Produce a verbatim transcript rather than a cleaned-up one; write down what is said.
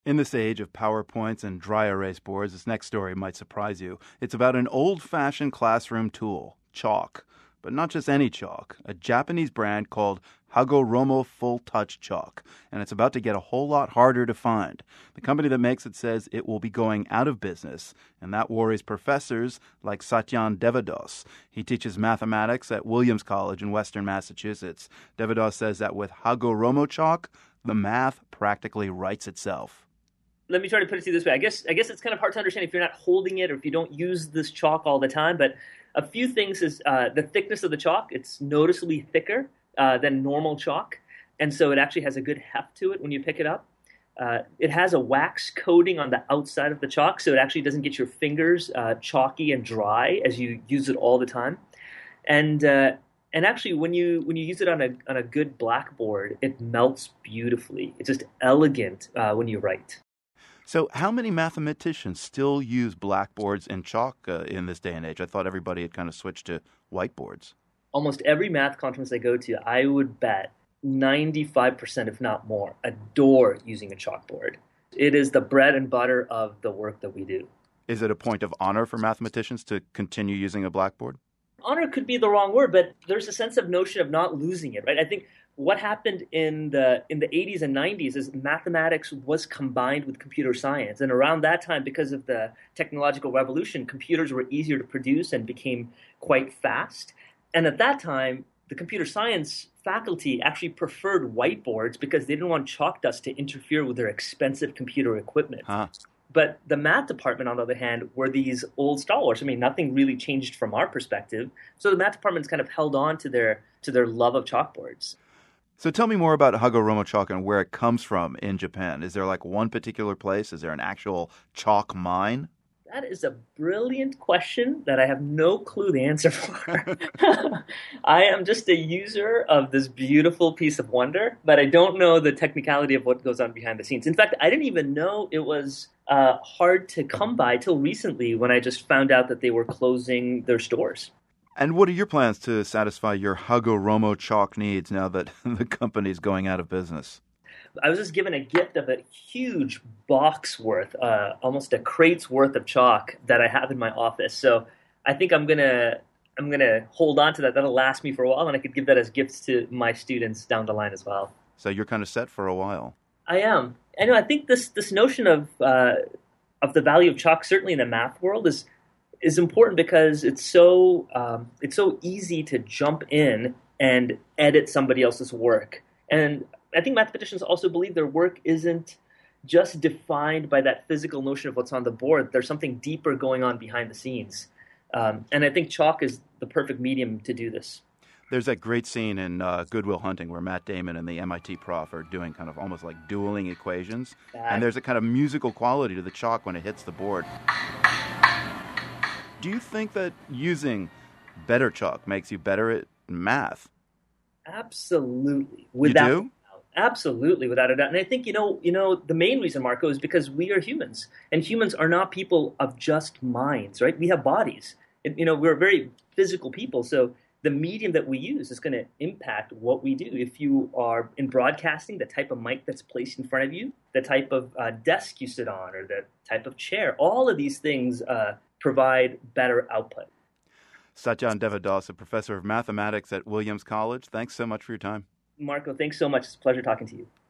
In this age of PowerPoints and dry erase boards, this next story might surprise you. It's about an old-fashioned classroom tool, chalk. But not just any chalk, a Japanese brand called Hagoromo Full Touch Chalk. And it's about to get a whole lot harder to find. The company that makes it says it will be going out of business, and that worries professors like Satyan Devados. He teaches mathematics at Williams College in Western Massachusetts. Devados says that with Hagoromo chalk, the math practically writes itself. Let me try to put it to you this way. I guess I guess it's kind of hard to understand if you're not holding it or if you don't use this chalk all the time. But a few things is uh, the thickness of the chalk. It's noticeably thicker uh, than normal chalk. And so it actually has a good heft to it when you pick it up. Uh, it has a wax coating on the outside of the chalk, so it actually doesn't get your fingers uh, chalky and dry as you use it all the time. And uh, and actually, when you when you use it on a on a good blackboard, it melts beautifully. It's just elegant uh, when you write. So how many mathematicians still use blackboards and chalk uh, in this day and age? I thought everybody had kind of switched to whiteboards. Almost every math conference I go to, I would bet ninety-five percent, if not more, adore using a chalkboard. It is the bread and butter of the work that we do. Is it a point of honor for mathematicians to continue using a blackboard? Honor could be the wrong word, but there's a sense of notion of not losing it, right? I think what happened in the in the eighties and nineties is mathematics was combined with computer science. And around that time, because of the technological revolution, computers were easier to produce and became quite fast. And at that time, the computer science faculty actually preferred whiteboards because they didn't want chalk dust to interfere with their expensive computer equipment. Huh. But the math department, on the other hand, were these old stalwarts. I mean, nothing really changed from our perspective. So the math department's kind of held on to their to their love of chalkboards. So tell me more about Hagoromo chalk and where it comes from in Japan. Is there like one particular place? Is there an actual chalk mine? That is a brilliant question that I have no clue the answer for. I am just a user of this beautiful piece of wonder, but I don't know the technicality of what goes on behind the scenes. In fact, I didn't even know it was uh, hard to come by till recently when I just found out that they were closing their stores. And what are your plans to satisfy your Hagoromo chalk needs now that the company's going out of business? I was just given a gift of a huge box worth, uh, almost a crate's worth of chalk that I have in my office. So I think I'm gonna I'm gonna hold on to that. That'll last me for a while, and I could give that as gifts to my students down the line as well. So you're kind of set for a while. I am. I know. I think this this notion of uh, of the value of chalk, certainly in the math world, is is important because it's so um, it's so easy to jump in and edit somebody else's work. And I think mathematicians also believe their work isn't just defined by that physical notion of what's on the board. There's something deeper going on behind the scenes. Um, and I think chalk is the perfect medium to do this. There's that great scene in uh, Good Will Hunting where Matt Damon and the M I T prof are doing kind of almost like dueling equations. That, and there's a kind of musical quality to the chalk when it hits the board. Do you think that using better chalk makes you better at math? Absolutely. Without You do? Absolutely, without a doubt. And I think, you know, you know, the main reason, Marco, is because we are humans. And humans are not people of just minds, right? We have bodies. It, you know, we're very physical people. So the medium that we use is going to impact what we do. If you are in broadcasting, the type of mic that's placed in front of you, the type of uh, desk you sit on, or the type of chair, all of these things uh, provide better output. Satyan Devadas, a professor of mathematics at Williams College. Thanks so much for your time. Marco, thanks so much. It's a pleasure talking to you.